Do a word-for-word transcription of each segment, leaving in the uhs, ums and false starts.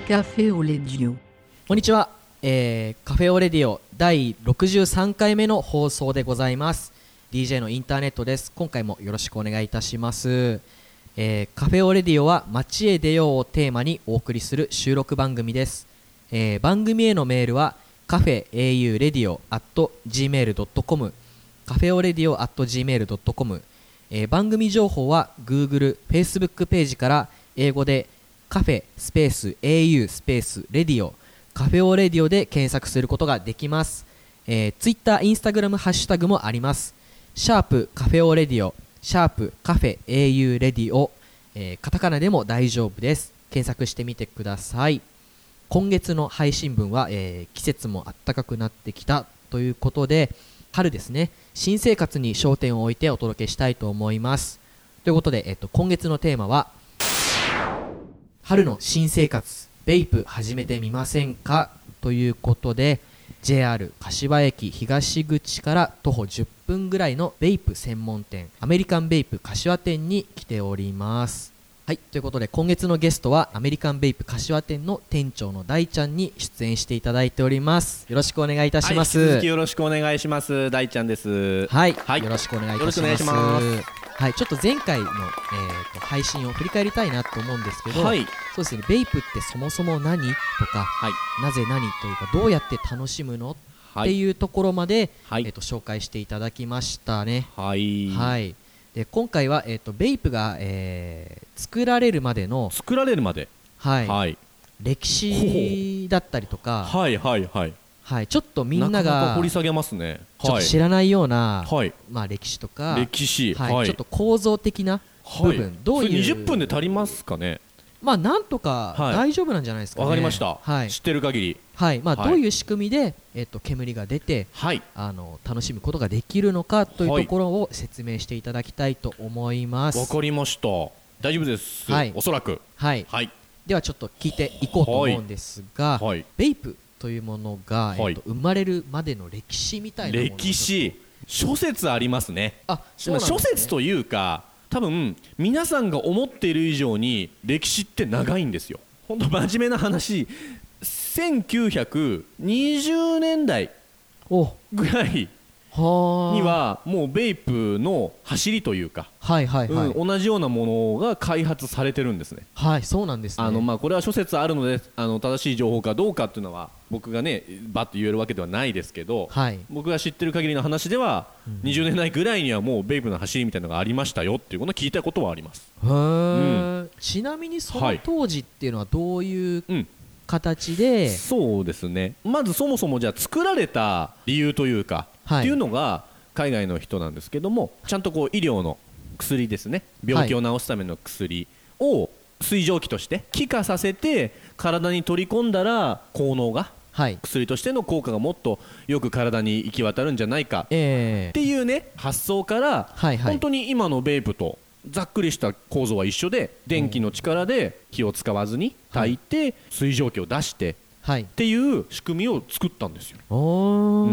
カフェオレディオ。 こんにちは、えー、カフェオレディオだいろくじゅうさんかいめの放送でございます。 ディージェー のインターネットです。今回もよろしくお願いいたします。えー、カフェオレディオは街へ出ようをテーマにお送りする収録番組です。えー、番組へのメールはカフェ エーユーレディオ アット ジーメール ドットコム カフェオレディオ アット ジーメール ドットコム、えー、番組情報は Google、Facebook ページから英語でカフェスペース エーユー スペースレディオカフェオレディオで検索することができます。えー、Twitter、Instagram ハッシュタグもあります。シャープカフェオレディオ、シャープカフェ エーユー レディオ、えー、カタカナでも大丈夫です。検索してみてください。今月の配信分は、えー、季節も暖かくなってきたということで、春ですね、新生活に焦点を置いてお届けしたいと思います。ということで、えっと、今月のテーマは春の新生活ベイプ始めてみませんかということで、 ジェイアール 柏駅東口から徒歩じゅっぷんぐらいのベイプ専門店アメリカンベイプ柏店に来ております。はい、ということで今月のゲストはアメリカンベイプ柏店の店長の大ちゃんに出演していただいております。よろしくお願いいたします。 はい、引き続きよろしくお願いします。大ちゃんです。 はい、 はい、 よろしくお願いいたします。 よろしくお願いします。 はい、ちょっと前回の、えー、と配信を振り返りたいなと思うんですけど、 はい、 そうですね、ベイプってそもそも何とか、 はい、 なぜ何というかどうやって楽しむの、 はい、 っていうところまで、 はい、 えー、と紹介していただきましたね。 はい、 はい、で今回は、えー、とベイプが、えー、作られるまでの作られるまで、 はいはい、 歴史だったりとか、 はいはいはい、 はい、ちょっとみんながなかなか掘り下げますね。 ちょっと知らないような、 はい、 まあ、歴史とか歴史、 はいはい、 ちょっと構造的な部分、 はい、 どういうにじゅっぷんで足りますかね。 まあなんとかはい大丈夫なんじゃないですかね。 わかりました、 はい、 知ってる限り、 はいまあ、 はい、 どういう仕組みで、えっと、煙が出て、 はい、 あの楽しむことができるのかというところを説明していただきたいと思います。 わかりました。大丈夫です、 はい、 おそらく、 はいはい、 ではちょっと聞いていこうと思うんですが、 はい、 ベイプというものが、 はい、 えっと、生まれるまでの歴史みたいなもの、 歴史諸説ありますね。 あ、そうなんですね。 諸説というか多分皆さんが思っている以上に歴史って長いんですよ。本当真面目な話、せんきゅうひゃくにじゅうねんだいぐらいにはもうベイプの走りというか、 はいはいはい、 うん、同じようなものが開発されてるんですね。 はい、そうなんですね。 あのまあこれは諸説あるので、あの正しい情報かどうかっていうのは僕がねバッと言えるわけではないですけど、はい、僕が知ってる限りの話では、うん、にじゅうねんだいぐらいにはもうベイプの走りみたいなのがありましたよっていうことを聞いたことはあります。 へー、うん、ちなみにその当時っていうのはどういう、はい、うん形で。 そうですね、まずそもそもじゃあ作られた理由というか、はい、っていうのが海外の人なんですけども、ちゃんとこう医療の薬ですね、病気を治すための薬を水蒸気として気化させて体に取り込んだら効能が、はい、薬としての効果がもっとよく体に行き渡るんじゃないかっていうね、発想から、はいはい、本当に今のベイプとざっくりした構造は一緒で、電気の力で火を使わずに炊いて水蒸気を出してっていう仕組みを作ったんですよ。うん、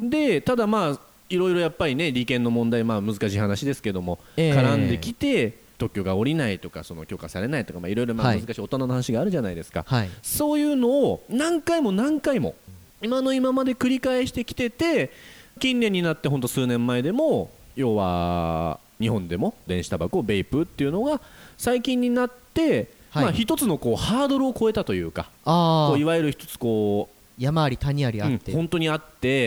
でただまあいろいろやっぱりね利権の問題、まあ難しい話ですけども、えー、絡んできて特許が下りないとかその許可されないとか、まあいろいろ難しい大人の話があるじゃないですか、はい、そういうのを何回も何回も今の今まで繰り返してきてて、近年になってほんと数年前でも要は日本でも電子タバコベイプっていうのが最近になって、はい、まあ一つのこうハードルを超えたというか、あこういわゆる一つこう山あり谷ありあって、 うん、本当にあって、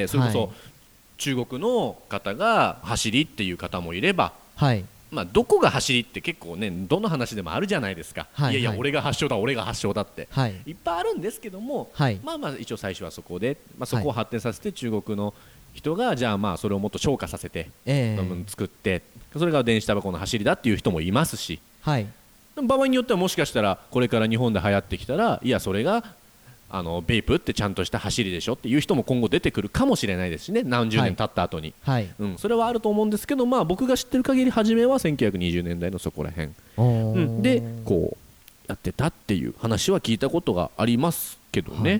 それこそ中国の方が走りっていう方もいれば、はい、まあどこが走りって結構ねどの話でもあるじゃないですか、はいはい、いやいや俺が発祥だ俺が発祥だって、はい、いっぱいあるんですけども、はい、まあまあ一応最初はそこで、まあ、そこを発展させて中国の人がじゃあまあそれをもっと昇華させて、えー、作ってそれが電子タバコの走りだっていう人もいますし、はい、場合によってはもしかしたらこれから日本で流行ってきたらいやそれがあのベイプってちゃんとした走りでしょっていう人も今後出てくるかもしれないですしね、何十年経った後に、はいうん、それはあると思うんですけど、まあ、僕が知ってる限り初めはせんきゅうひゃくにじゅうねんだいのそこら辺、うん、でこうやってたっていう話は聞いたことがありますけどね。 はい、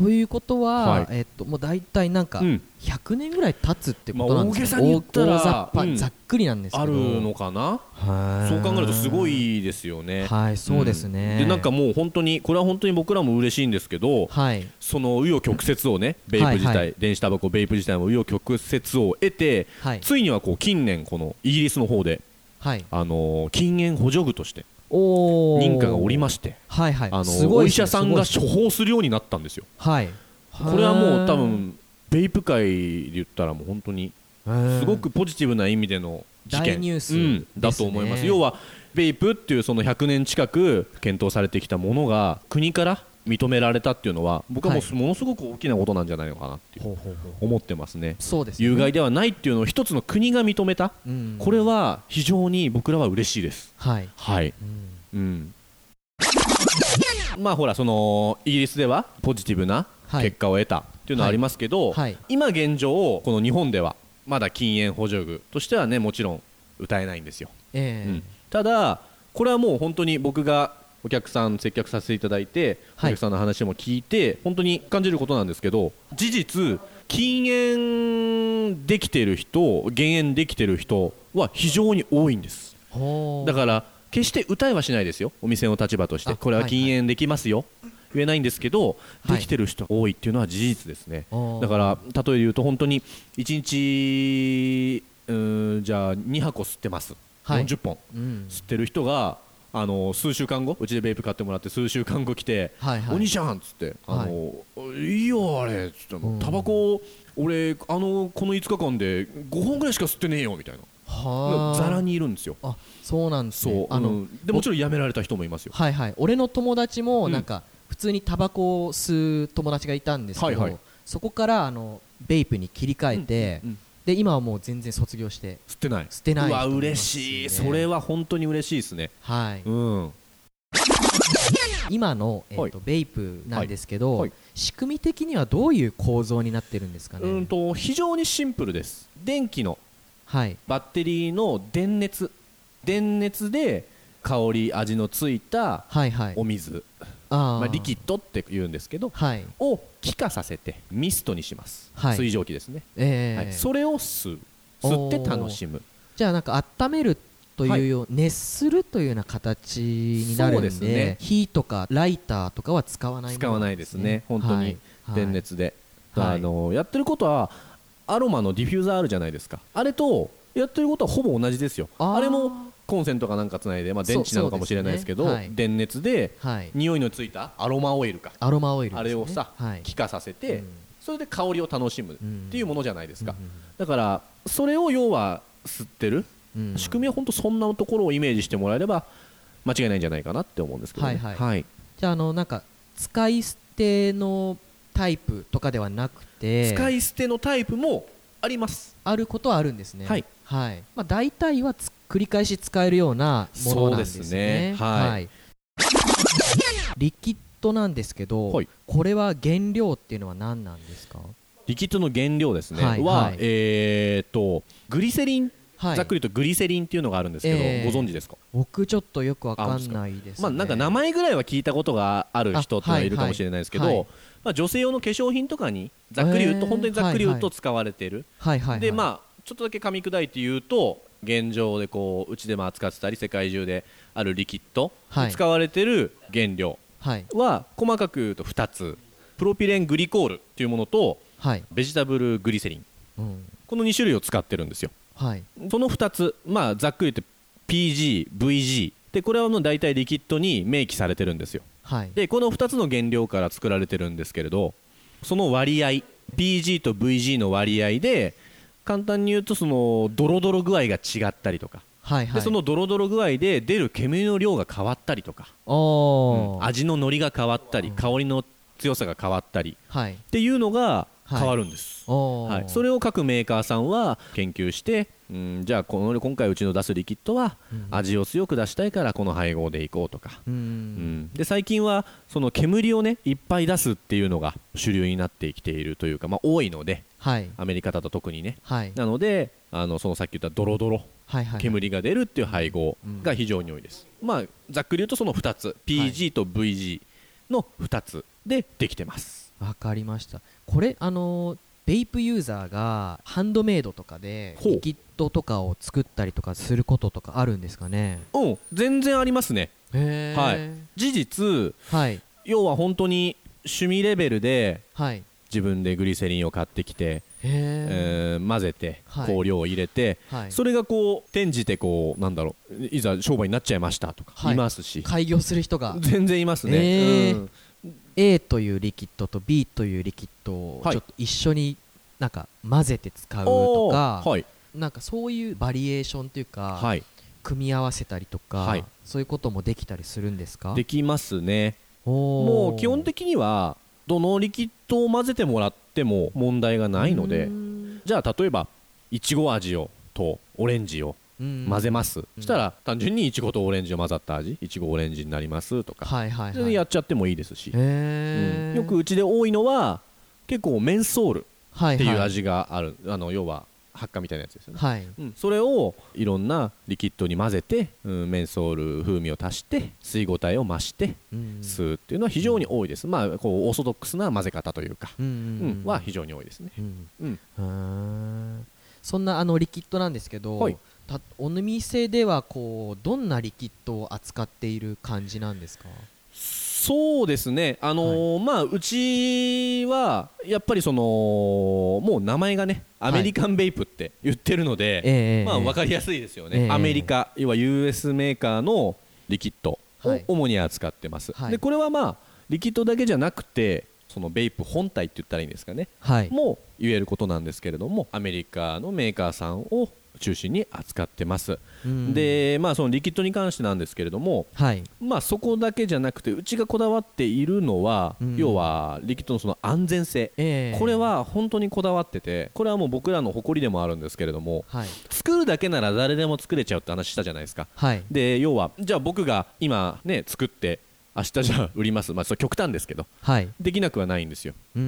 ということは、 はいえっと、もう大体なんかうんひゃくねんぐらい経つってことなんですか、 まあ大げさに言ったら大大雑把、 うんざっくりなんですけどあるのかな。そう考えるとすごいですよね。 はい、そうですね、 うんでなんかもう本当にこれは本当に僕らも嬉しいんですけど、 はいその紆余曲折をね、ベイプ自体、 はいはい電子タバコベイプ自体も紆余曲折を得て、 はいついにはこう近年このイギリスの方で、 はいあのー禁煙補助具としておー認可がおりまして、 はいはい、 あのすごいですねお医者さんが処すごいですね方するようになったんですよ。 はい、 これはもう多分ベイプ界で言ったらもう本当にすごくポジティブな意味での事件大ニュースうんですねだと思います。要はベイプっていうそのひゃくねん近く検討されてきたものが国から認められたっていうのは僕はもうものすごく大きなことなんじゃないのかなっていうほうほうほう思ってますね。 そうですね、 有害ではないっていうのを一つの国が認めた、 うんこれは非常に僕らは嬉しいです。 はい、 はい、 うんうんまあほらそのイギリスではポジティブなはい結果を得たっていうのはありますけど、 はい今現状この日本ではまだ禁煙補助具としてはねもちろん歌えないんですよ、 えーうんただこれはもう本当に僕がお客さん接客させていただいて、 はいお客さんの話も聞いて本当に感じることなんですけど、事実禁煙できてる人減煙できてる人は非常に多いんです。 ほうだから決して歌いはしないですよ、お店の立場としてあこれは禁煙できますよ、言えないんですけど、 はいできてる人が多いっていうのは事実ですね。 おーだから例えで言うと本当にいちにちうーんじゃあにはこ吸ってます、 はいよんじゅっぽんうん吸ってる人があの数週間後うちでベイプ買ってもらって数週間後来て、 はいはいお兄ちゃんっつってあの、い、いよあれっつってうんタバコ俺あのこのいつかかんでごほんぐらいしか吸ってねえよみたいなはあざらにいるんですよ。 あ、そうなんですね。 そうあの、 うんでもちろん辞められた人もいますよ。 はいはい、俺の友達もうんなんか普通にタバコを吸う友達がいたんですけど、 はいはいそこからあのベイプに切り替えて、 うんうんで今はもう全然卒業して吸ってない。 吸ってないうわ人もいます嬉しい。 ねそれは本当に嬉しいですね。 はい、 うん。 今の、えーとはベイプなんですけど、 はいはい仕組み的にはどういう構造になってるんですかね。 うんと非常にシンプルです。電気のはいバッテリーの電熱電熱で香り味のついたはいはいお水、 あーまあリキッドって言うんですけど、 はいを気化させてミストにします。 はい水蒸気ですね。 えーはい。それを吸う。吸って楽しむ。 じゃあなんか温めるというよう、熱するというような形になるんで、 そうですね火とかライターとかは使わないもの使わないですね。本当に電熱で、 はいあのやってることはアロマのディフューザーあるじゃないですか。あれとやってることはほぼ同じですよ。 あーあれもコンセントかなんかつないで、まあ、電池なのかもしれないですけどそうそうですねはい電熱ではい、 匂いのついたアロマオイルか、 アロマオイルです、ね、 あれをさ、 はい、 気化させて、 うんそれで香りを楽しむっていうものじゃないですか、 うんだからそれを要は吸ってる、 うん仕組みは本当そんなところをイメージしてもらえれば間違いないんじゃないかなって思うんですけどね。 はいはいじゃああのなんか使い捨てのタイプとかではなくて使い捨てのタイプもあります。 あることはあるんですね。 はいはいまあ、大体はつ繰り返し使えるようなものなんですね。 そうですねはいリキッドなんですけど、 はいこれは原料っていうのは何なんですか？ リキッドの原料ですね、 はいは、 はいえー、とグリセリン、 はい、 ざっくり言うとグリセリンっていうのがあるんですけど、 えーご存知ですか？ 僕ちょっとよくわかんないですね。 まあ、なんか名前ぐらいは聞いたことがある人ってのはいるかもしれないですけど、 あはいはいまあ、女性用の化粧品とかにざっくり言うと、 えー本当にざっくり言うはいはいと使われている、 はいはいはい、 でまあちょっとだけ噛み砕いて言うと現状でこううちでも扱ってたり世界中であるリキッドはいに使われている原料はいは細かく言うとふたつ、プロピレングリコールっていうものとはいベジタブルグリセリン、 うんこのに種類を使ってるんですよ。 はいそのふたつ、まあ、ざっくり言って ピージー、ブイジー でこれはもう大体リキッドに明記されてるんですよ。 はいでこのふたつの原料から作られてるんですけれど、その割合 ピージー と ブイジー の割合で簡単に言うとそのドロドロ具合が違ったりとか、 はいはいでそのドロドロ具合で出る煙の量が変わったりとか、 おー味の乗りが変わったり香りの強さが変わったりはいっていうのが変わるんです。 おーはい、それを各メーカーさんは研究して、うん、じゃあこの今回うちの出すリキッドはうん味を強く出したいからこの配合でいこうとか、 ううんん、で最近はその煙をねいっぱい出すっていうのが主流になってきているというか、まあ、多いのではいアメリカだと特にね、 はいなのであのそのさっき言ったドロドロはいはい煙が出るっていう配合が非常に多いです、まあざっくり言うとそのふたつ ピージー と ブイジー のふたつでできてます。 わかりました。これあのーベイプユーザーがハンドメイドとかでリキッドとかを作ったりとかすることとかあるんですかね。 うん全然ありますね。 へー、 はい、事実、 はい、 要は本当に趣味レベルで、はい、自分でグリセリンを買ってきて、えー、混ぜて香料を入れて、はい、それがこう転じてこうなんだろういざ商売になっちゃいましたとか、はい、いますし開業する人が全然いますね、 えーうんA というリキッドと ビー というリキッドをちょっと一緒になんか混ぜて使うとか、はい、なんかそういうバリエーションというか、はい、組み合わせたりとか、はい、そういうこともできたりするんですか？ できますね。もう基本的にはどのリキッドを混ぜてもらっても問題がないので、じゃあ例えばいちご味をとオレンジを混ぜます、うん、そしたら単純にいちごとオレンジを混ざった味いちごオレンジになりますとか、はいはいはい、それでやっちゃってもいいですし、うん、よくうちで多いのは結構メンソールっていう味がある、はいはい、あの要は発火みたいなやつですよね、はいうん、それをいろんなリキッドに混ぜて、うん、メンソール風味を足して水ごたえを増して吸うっていうのは非常に多いです、うん、まあこうオーソドックスな混ぜ方というか、うんうんうん、は非常に多いですね、うんうん、 そんなあのリキッドなんですけど、はい、お店ではこうどんなリキッドを扱っている感じなんですか？ そうですね、あのーはい、まあうちはやっぱりそのもう名前がねアメリカンベイプって言ってるので、はい、まあ分かりやすいですよね、えー、アメリカ要は ユーエス メーカーのリキッドを主に扱ってます、はい、でこれはまあリキッドだけじゃなくてそのベイプ本体って言ったらいいんですかね、はい、も言えることなんですけれどもアメリカのメーカーさんを中心に扱ってます、うん、でまあそのリキッドに関してなんですけれども、はい、まあそこだけじゃなくてうちがこだわっているのは、うん、要はリキッドのその安全性、えー、これは本当にこだわっててこれはもう僕らの誇りでもあるんですけれども、はい、作るだけなら誰でも作れちゃうって話したじゃないですか、はい、で要はじゃあ僕が今ね作って明日じゃあ売ります、まあ、それ極端ですけど、はい、できなくはないんですよ、うんうん、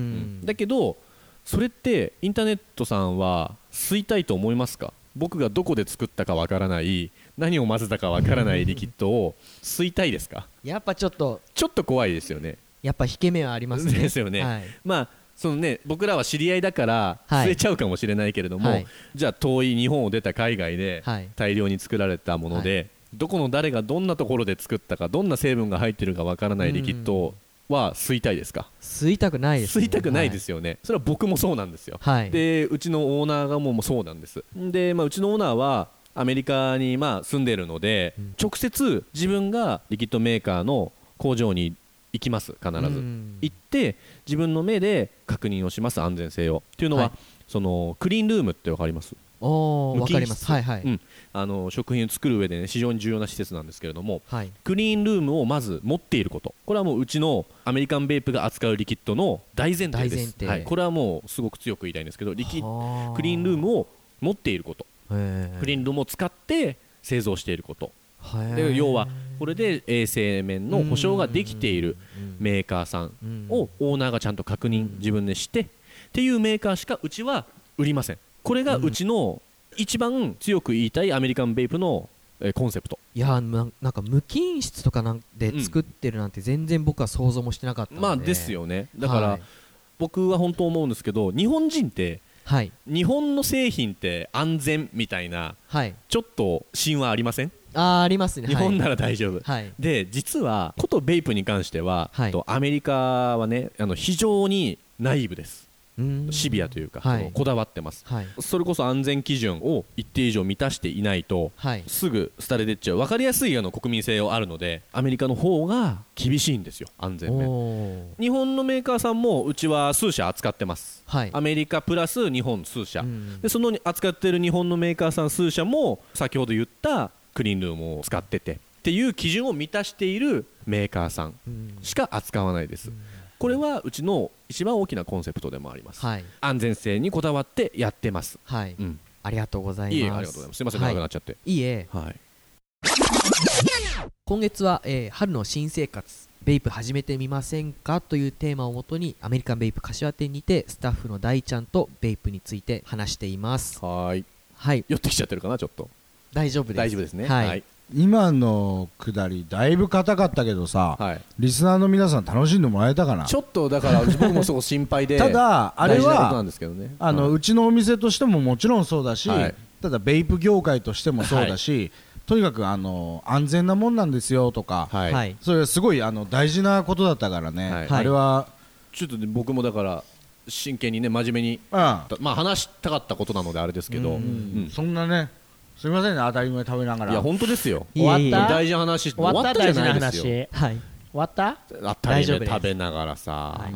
だけどそれってインターネットさんは吸いたいと思いますか？僕がどこで作ったかわからない何を混ぜたかわからないリキッドを吸いたいですか？ やっぱちょっとちょっと怖いですよね。 やっぱ引け目はありますね。 ですよね、はい、まあそのね僕らは知り合いだから吸えちゃうかもしれないけれども、はい、じゃあ遠い日本を出た海外で大量に作られたもので、はい、どこの誰がどんなところで作ったかどんな成分が入ってるかわからないリキッドは吸いたいですか？ 吸いたくないですね。 吸いたくないですよね、はい、それは僕もそうなんですよ、はい、でうちのオーナーがもうそうなんですで、まあ、うちのオーナーはアメリカにまあ住んでるので、うん、直接自分がリキッドメーカーの工場に行きます必ず、うん、行って自分の目で確認をします安全性をっていうのは、はい、そのクリーンルームって分かります？ お分かります、はいはいうん、あの食品を作る上で、ね、非常に重要な施設なんですけれども、はい、クリーンルームをまず持っていることこれはもううちのアメリカンベイプが扱うリキッドの大前提です。はい、これはもうすごく強く言いたいんですけどリキクリーンルームを持っていることクリーンルームを使って製造していることで要はこれで衛生面の保証ができているメーカーさんをオーナーがちゃんと確認自分でしてっていうメーカーしかうちは売りません。これがうちの一番強く言いたいアメリカンベイプのコンセプト。 いやな、なんか無菌室とかなんで作ってるなんて全然僕は想像もしてなかったので、 まあですよね。だから、はい、僕は本当思うんですけど日本人って、はい、日本の製品って安全みたいな、はい、ちょっと神話ありません？ あ, ありますね。 日本なら大丈夫、はい、で実はことベイプに関しては、はい、とアメリカはねあの非常にナイーブです。シビアというか、はい、こだわってます、はい、それこそ安全基準を一定以上満たしていないと、はい、すぐ廃れてっちゃう分かりやすいあの国民性があるのでアメリカの方が厳しいんですよ安全面。日本のメーカーさんもうちは数社扱ってます、はい、アメリカプラス日本数社、うん、でその扱っている日本のメーカーさん数社も先ほど言ったクリーンルームを使っててっていう基準を満たしているメーカーさんしか扱わないです、うん、これはうちの一番大きなコンセプトでもあります、はい、安全性にこだわってやってます、はいうん、 ありがとうございます。 いいえありがとうございます。すいません、はい、長くなっちゃっていいえ、はい、今月は、えー、春の新生活ベイプ始めてみませんかというテーマをもとにアメリカンベイプ柏店にてスタッフの大ちゃんとベイプについて話しています。 はい、 はい、 寄ってきちゃってるかなちょっと。 大丈夫です。 大丈夫ですね、 はいはい今のくだりだいぶ硬かったけどさ、はい、リスナーの皆さん楽しんでもらえたかな。 ちょっとだから僕もすごく心配でただあれはね、 あの、はい、うちのお店としてももちろんそうだし、はい、ただベイプ業界としてもそうだし、はい、とにかくあの安全なもんなんですよとか、はい、それすごいあの大事なことだったからね、はい、あれはちょっと、ね、僕もだから真剣にね真面目に、うん、まあ話したかったことなのであれですけど、うんうんうん、そんなねすみませんね当たり前食べながら。 いや本当ですよ。 終わった大事な話終わった大事な話、はい、終わった当たり前食べながらさ、はいうん、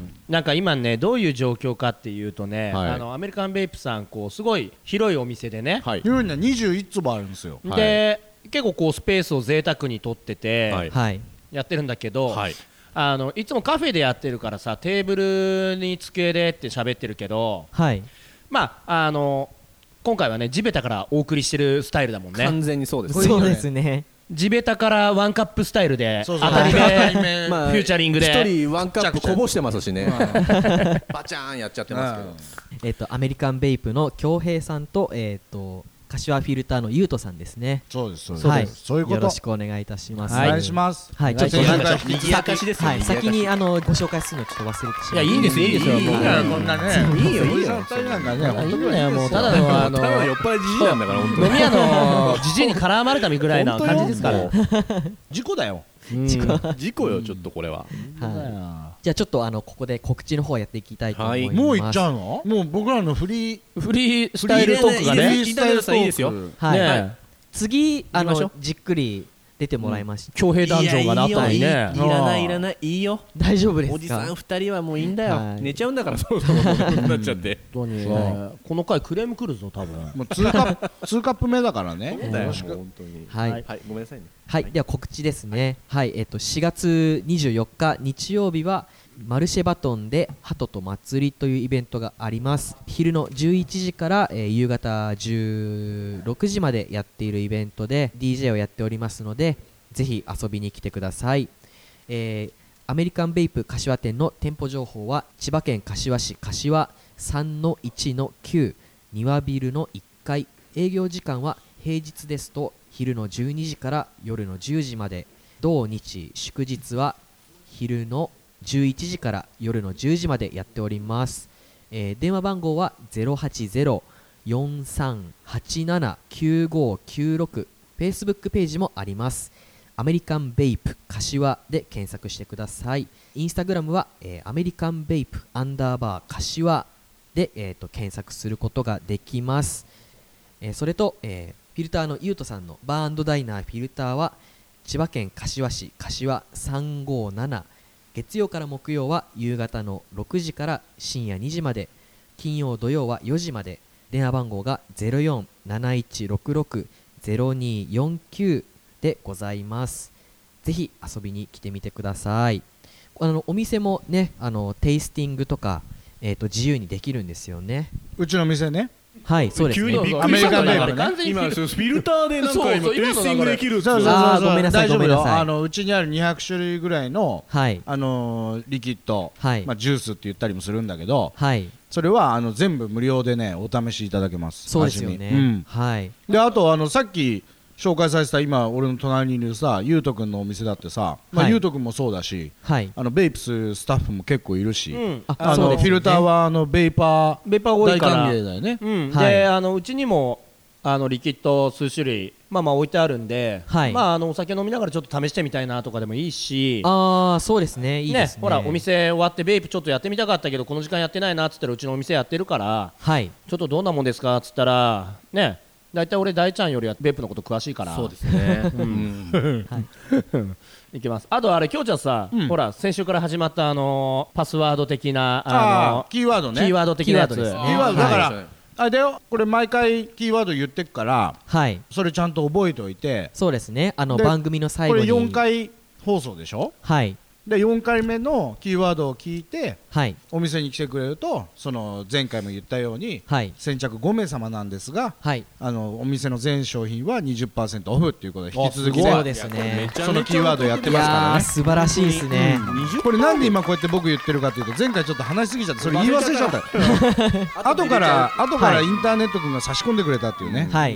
なんか今ねどういう状況かっていうとね、はい、あのアメリカンベイプさんこうすごい広いお店でね、 はい、広いのにじゅういちつぼあるんですよ。 で、はい、結構こうスペースを贅沢に取ってて、はい、やってるんだけど、はい、あのいつもカフェでやってるからさテーブルに机でって喋ってるけど、はい、まああの今回はね地べたからお送りしてるスタイルだもんね。 完全にそうです。 そうですね。 地べたからワンカップスタイルで当たり目フューチャリングで一人ワンカップこぼしてますしねバチャーンやっちゃってますけど、えっとアメリカンベイプの京平さんとえっと柏フィルターのゆうとさんですね。 そうですそうです、はい、そういうこと。 よろしくお願いいたします。 お願いします。 はい、 ちょっとなんか賑やかしですね。 はい、先にあのご紹介するのちょっと忘れてしまい。いやいいんですよいいんですよ。 いいよこんなね。 いいよいいよ。いいんだよもうただのあのただの酔っ払いじじいなんだから本当に。 飲み屋のじじいに絡まれたみぐらいな感じですから。 事故だよ。 事故事故よちょっとこれは。 じゃあちょっとあのここで告知の方やっていきたいと思います。 もう行っちゃうの？もう僕らのフリーフリースタイルトークがね。 フリースタイルトークいいですよ。 はい。次あのじっくり出てもらいました。 強兵団長がなったりね。 いらないいらないいいよ。 大丈夫ですか？ おじさん二人はもういいんだよ。寝ちゃうんだからそろそろなっちゃって。 本当にこの回クレーム来るぞ多分。 もうツーカップツーカップ目だからね。 よろしく本当に。 はいはいごめんなさいね。 はいでは告知ですね。はいえっとしがつにじゅうよっか日曜日はマルシェバトンで鳩と祭りというイベントがあります。昼のじゅういちじから、えー、夕方じゅうろくじまでやっているイベントで ディージェー をやっておりますのでぜひ遊びに来てください。えー、アメリカンベイプ柏店の店舗情報は千葉県柏市柏 さんのいちのきゅう 庭ビルのいっかい。営業時間は平日ですと昼のじゅうにじから夜のじゅうじまで、土日祝日は昼のじゅういちじから夜のじゅうじまでやっております。えー、電話番号は ゼロはちゼロ よんさんはちなな きゅうごきゅうろく。 Facebook ページもあります。アメリカンベイプ柏で検索してください。インスタグラムは、えー、アメリカンベイプアンダーバー柏で、えー、と検索することができます。えー、それと、えー、フィルターのゆうとさんのバー&ダイナーフィルターは千葉県柏市柏さんごなな。月曜から木曜は夕方のろくじから深夜にじまで、金曜土曜はよじまで。電話番号が ゼロよん なないちろくろく ゼロによんきゅう でございます。ぜひ遊びに来てみてください。あのお店もねあのテイスティングとか、えー、と自由にできるんですよね。 うちの店ね。 はいそうですね。 急にびっくりしたから今フィルターでなんか今テイスティングできる。 そうそうそうごめんなさいごめんなさい。あのうちにあるにひゃくしゅるいぐらいの、はい、あのリキッド、はいまあ、ジュースって言ったりもするんだけど、はい、それはあの全部無料でねお試しいただけます。 そうですよね、うん、はい。 であとあのさっき紹介されてた今俺の隣にいるさゆうとくんのお店だってさ、まあ、ゆうとくんもそうだし、はい、あのベイプススタッフも結構いるし、うん、ああの、ね、フィルターはあのベイパーベイパー多いから大歓迎だよね、 うんはい、であのうちにもあのリキッド数種類まあまあ置いてあるんで、はい、まああのお酒飲みながらちょっと試してみたいなとかでもいいし、 ああそうですねいいですね。 ほらお店終わってベイプちょっとやってみたかったけどこの時間やってないなっつったらうちのお店やってるから、はい、ちょっとどんなもんですかっつったらねだいたい俺大ちゃんよりはベイプのこと詳しいからそうですね、うんはい、いきます。あとあれきょうちゃんさ、うん、ほら先週から始まったあのパスワード的なあのキーワードねキーワード的なやつキーワードだから、はい、あれだよこれ毎回キーワード言ってくから、はい、それちゃんと覚えておいて。 そうですねあの番組の最後にこれよんかい放送でしょ。はいでよんかいめのキーワードを聞いて、はい、お店に来てくれるとその前回も言ったように、はい、先着ごめいさまなんですが、はい、あのお店の全商品は にじゅっパーセント オフっていうことで引き続きそうですねそのキーワードやってますからね。 素晴らしいですね、 うん、これなんで今こうやって僕言ってるかというと前回ちょっと話しすぎちゃってそれ言い忘れちゃった後から後からインターネット君が差し込んでくれたっていうね、はい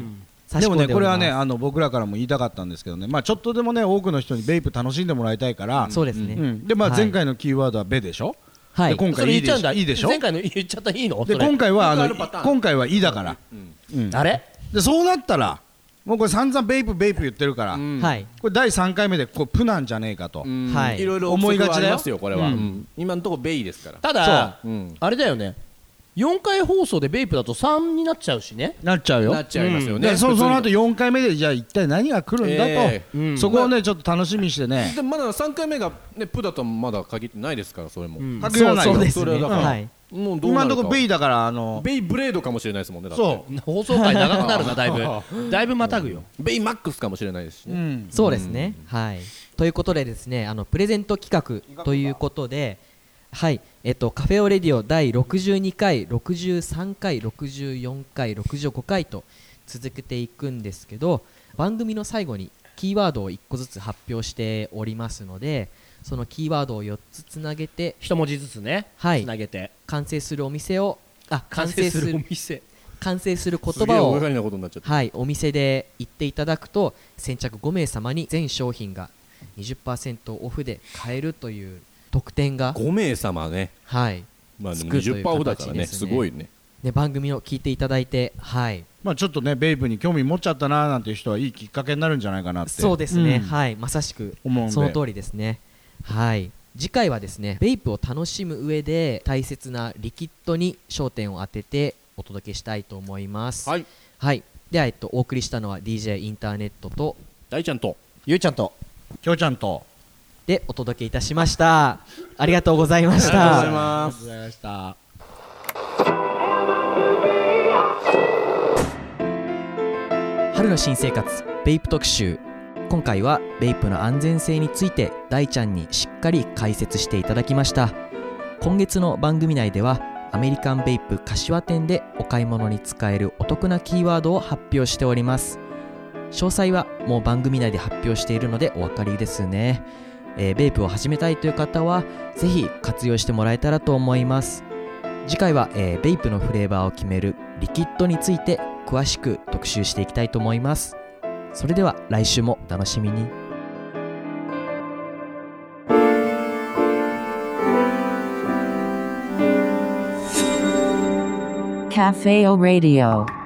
でもねこれはねあの僕らからも言いたかったんですけどね、まあ、ちょっとでもね多くの人にベイプ楽しんでもらいたいから、 そうですね、 うん、でまあ前回のキーワードはベでしょ、はい、で今回いいでしょ、いいでしょ、 前回の言っちゃったらいいので今回はあの今回はいいだから、 うんうん、あれでそうなったらもうこれ散々ベイプベイプ言ってるから、うん、これだいさんかいめでこうプなんじゃねえかと、 はい、いろいろ思いがちだよこれは、うん、今のところベイですから。 ただ、うん、あれだよね、よんかい放送でベイプだとさんになっちゃうしね。 なっちゃうよ。 なっちゃいますよね、 うん、そ, その後よんかいめでじゃあ一体何が来るんだと、えーうん、そこをねちょっと楽しみにしてね。 でもまださんかいめが、ね、プだとまだ限ってないですから、それも、うん、 限らないよ。 そうですね、 それはだから、 はい、 もうどう今のところベイだからあのベイブレードかもしれないですもんね。だってそう放送回長くなるなだいぶだいぶまたぐよ。 ベイマックスかもしれないですしね、うん、 そうですね、うん、はい。ということでですね、あのプレゼント企画ということで、はい、えっと、カフェオレディオだいろくじゅうにかい、ろくじゅうさんかい、ろくじゅうよんかい、ろくじゅうごかいと続けていくんですけど、番組の最後にキーワードをいっこずつ発表しておりますので、そのキーワードをよっつつなげて一文字ずつね、はい、つなげて完成するお店をあ完成するお店完成する言葉を、 はい、お店で言っていただくと先着ごめい様に全商品が にじゅっパーセント オフで買えるという特典がごめい様ね、 はい、 まあ、でも にじゅっパーセント オフだからね、すごいね。 で番組を聞いていただいて、はい、 まあ、ちょっとねベイプに興味持っちゃったななんていう人はいいきっかけになるんじゃないかなって。 そうですね、うん、はい、まさしくその通りですね。はい、次回はですねベイプを楽しむ上で大切なリキッドに焦点を当ててお届けしたいと思います。 はい、 はい、では、えっと、お送りしたのは ディージェー インターネットと大ちゃんとゆうちゃんときょうちゃんとでお届けいたしました。ありがとうございました。 ありがとうございました。 春の新生活ベイプ特集、今回はベイプの安全性について大ちゃんにしっかり解説していただきました。今月の番組内ではアメリカンベイプ柏店でお買い物に使えるお得なキーワードを発表しております。詳細はもう番組内で発表しているのでお分かりですね。えー、ベイプを始めたいという方はぜひ活用してもらえたらと思います。次回は、えー、ベイプのフレーバーを決めるリキッドについて詳しく特集していきたいと思います。それでは来週もお楽しみに。 カフェオラディオ